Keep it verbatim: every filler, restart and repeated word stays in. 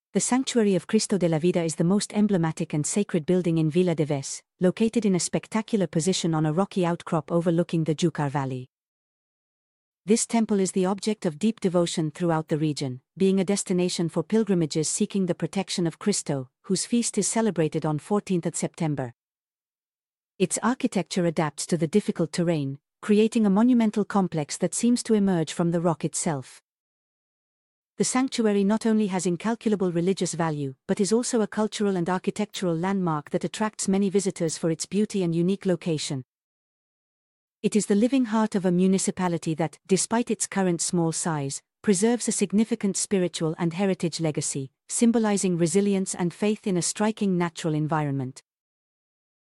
The Sanctuary of Cristo de la Vida is the most emblematic and sacred building in Vila de Ves, located in a spectacular position on a rocky outcrop overlooking the Júcar Valley. This temple is the object of deep devotion throughout the region, being a destination for pilgrimages seeking the protection of Cristo, whose feast is celebrated on fourteenth of September. Its architecture adapts to the difficult terrain, creating a monumental complex that seems to emerge from the rock itself. The sanctuary not only has incalculable religious value but is also a cultural and architectural landmark that attracts many visitors for its beauty and unique location. It is the living heart of a municipality that, despite its current small size, preserves a significant spiritual and heritage legacy, symbolizing resilience and faith in a striking natural environment.